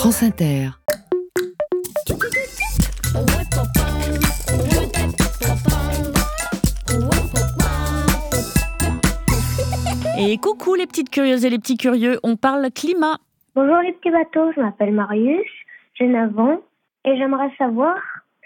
France Inter. Et coucou les petites curieuses et les petits curieux, on parle climat. Bonjour les petits bateaux, je m'appelle Marius, j'ai 9 ans et j'aimerais savoir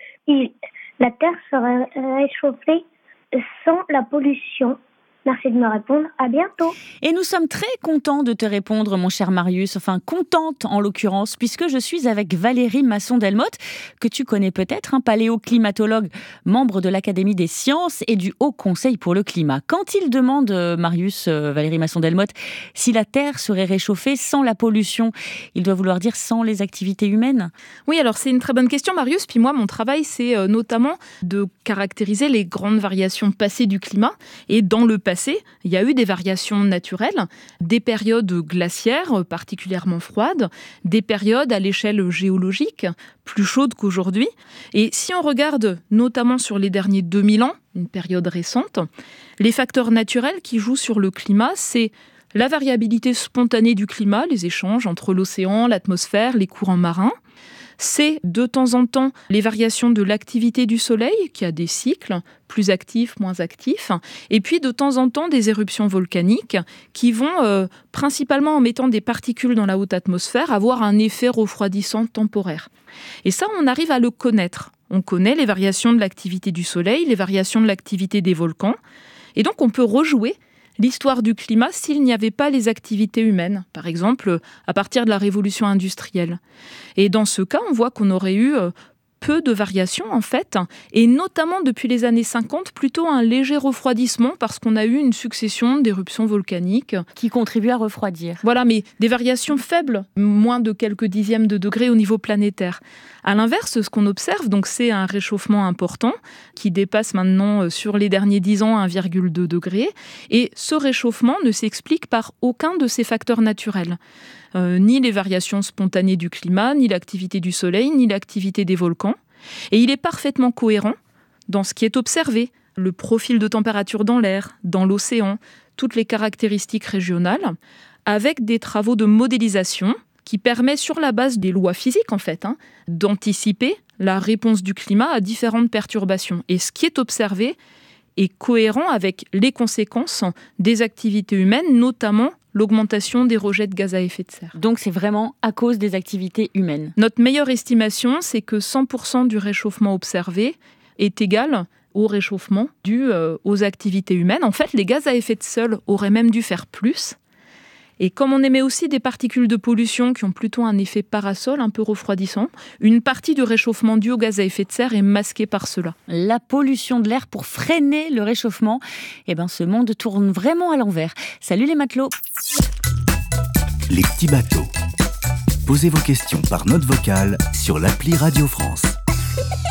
si la Terre serait réchauffée sans la pollution. Merci de me répondre, à bientôt. Et nous sommes très contents de te répondre mon cher Marius, enfin contente en l'occurrence, puisque je suis avec Valérie Masson-Delmotte, que tu connais peut-être, paléoclimatologue, membre de l'Académie des sciences et du Haut Conseil pour le climat. Quand il demande, Marius, Valérie Masson-Delmotte, si la Terre serait réchauffée sans la pollution, il doit vouloir dire sans les activités humaines ? Oui, alors c'est une très bonne question Marius, puis moi mon travail c'est notamment de caractériser les grandes variations passées du climat, et dans le passé, il y a eu des variations naturelles, des périodes glaciaires particulièrement froides, des périodes à l'échelle géologique plus chaudes qu'aujourd'hui. Et si on regarde notamment sur les derniers 2000 ans, une période récente, les facteurs naturels qui jouent sur le climat, c'est la variabilité spontanée du climat, les échanges entre l'océan, l'atmosphère, les courants marins. C'est de temps en temps les variations de l'activité du Soleil, qui a des cycles plus actifs, moins actifs, et puis de temps en temps des éruptions volcaniques qui vont, principalement en mettant des particules dans la haute atmosphère, avoir un effet refroidissant temporaire. Et ça, on arrive à le connaître. On connaît les variations de l'activité du Soleil, les variations de l'activité des volcans, et donc on peut rejouer l'histoire du climat s'il n'y avait pas les activités humaines, par exemple à partir de la révolution industrielle. Et dans ce cas, on voit qu'on aurait eu peu de variations en fait, et notamment depuis les années 50, plutôt un léger refroidissement parce qu'on a eu une succession d'éruptions volcaniques. Qui contribuent à refroidir. Voilà, mais des variations faibles, moins de quelques dixièmes de degrés au niveau planétaire. À l'inverse, ce qu'on observe, donc, c'est un réchauffement important qui dépasse maintenant sur les derniers 10 ans 1,2 degré. Et ce réchauffement ne s'explique par aucun de ces facteurs naturels. Ni les variations spontanées du climat, ni l'activité du Soleil, ni l'activité des volcans. Et il est parfaitement cohérent dans ce qui est observé. Le profil de température dans l'air, dans l'océan, toutes les caractéristiques régionales, avec des travaux de modélisation qui permet, sur la base des lois physiques en fait, d'anticiper la réponse du climat à différentes perturbations. Et ce qui est observé est cohérent avec les conséquences des activités humaines, notamment l'augmentation des rejets de gaz à effet de serre. Donc c'est vraiment à cause des activités humaines. Notre meilleure estimation, c'est que 100% du réchauffement observé est égal au réchauffement dû aux activités humaines. En fait, les gaz à effet de serre auraient même dû faire plus. Et comme on émet aussi des particules de pollution qui ont plutôt un effet parasol, un peu refroidissant, une partie du réchauffement dû aux gaz à effet de serre est masquée par cela. La pollution de l'air pour freiner le réchauffement, ce monde tourne vraiment à l'envers. Salut les matelots. Les petits bateaux. Posez vos questions par note vocale sur l'appli Radio France.